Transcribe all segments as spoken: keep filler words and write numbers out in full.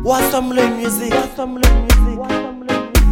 Wasamble music, Wasamble music, Wasamble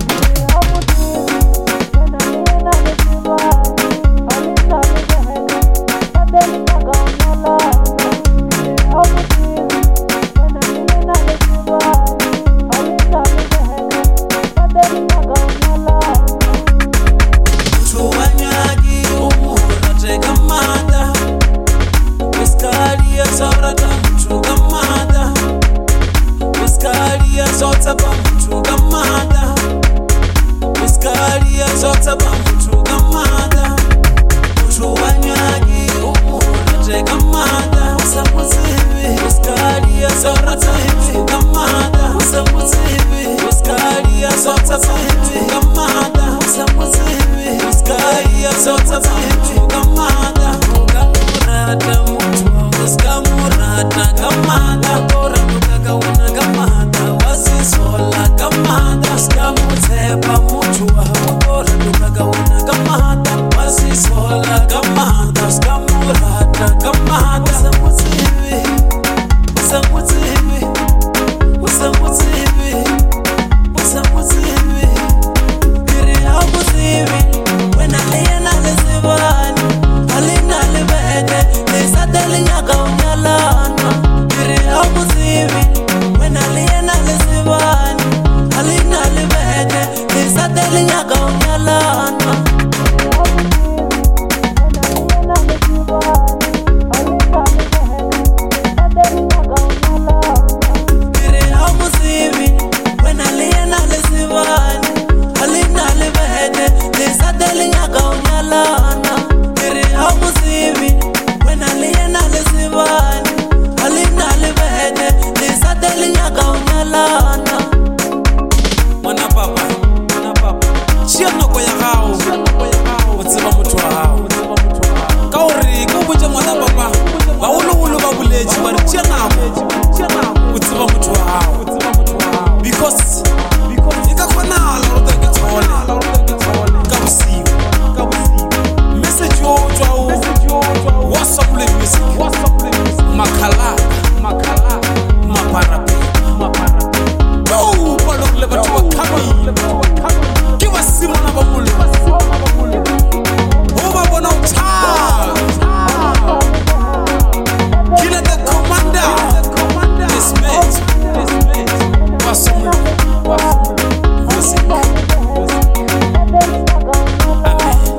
Zota ba mtu kamada, Uskalia zota ba mtu kamada, Mtu wanyagi umuna te kamada, Usamuzivi, Uskalia zota ba mtu kamada, Usamuzivi, Uskalia zota ba mtu kamada, Usamuzivi, Uskalia zota ba mtu kamada, Ukamurata mtu, Uskamurata kamada, Kora mukaka wana kamada, Sola kamada, skamuzepa mutua, Kora dukaga wana kamada, Wasi sola kamada, skamurata kamada, Usamuzivi, Usamuzivi, Usamuzivi, Usamuzivi, Kiri hamuzivi, Wena liya nale zivani, Alina libede, Lisa deli nyaka unyalana, Kiri hamuzivi, Wena liya nale zivani, Alina libede, Lisa deli nyaka unyalana. Mwana papa, mwana papa, Chiano kwa ya hao, Utsiba mutu wa hao, Kauri, kubunja mwana papa, Baulu ulu babuleji, Wari chiana Utsiba mutu wa hao, Because, Ika kwa na ala ruta kitole, Kabusiwe, Message yo ujwa, Wasamble music, Makala, Makala, Maparapi, Maparapi. Oh, palo leva tuwa kami, kiwa simo na bamule, Oba bona uta, Kila the commander, this mate, Wasamble, music, Amen.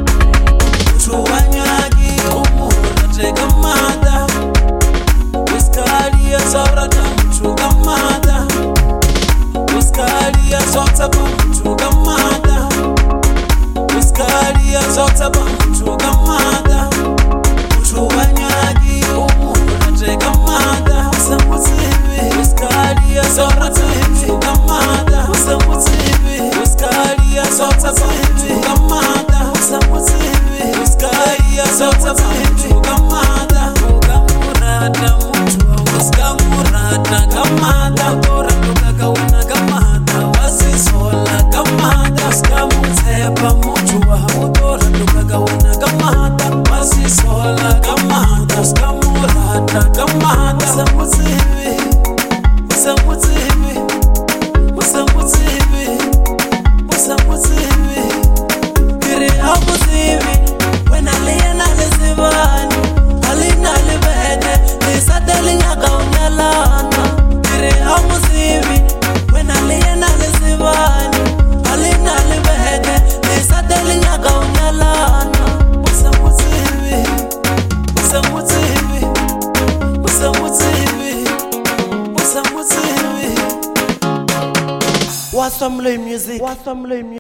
Tuwanyagi umuna te kamada, Uskalia zorata mtu kamada, Uskalia zota ba mtu kamada, Uskalia zota ba mtu kamada, Mtu wanyagi umuna te kamada, Usamuzivi, Uskalia zorata mtu kamada, Usamuzivi, Uskalia zota ba mtu kamada, Usamuzivi, Uskalia zota ba mtu kamada, Ukamurata mtu, Uskamurata kamada, Kora dukaga wana kamada, Wasi sola kamada, Skamuzepa mutua, Kora dukaga wana kamada, Wasi sola kamada, Skamurata kamada, Usamuzivi, Usamuzivi, Usamuzivi, Usamuzivi, Kiri hamuzivi, Wena liya nale zivani, Alina libede, Lisa deli nyaka unyalana, Kiri hamuzivi, Wena liya nale zivani, Alina libede, Lisa deli nyaka unyalana. Usamuzivi, Usamuzivi, Usamuzivi, Usamuzivi. Wasamble music, Wasamble music.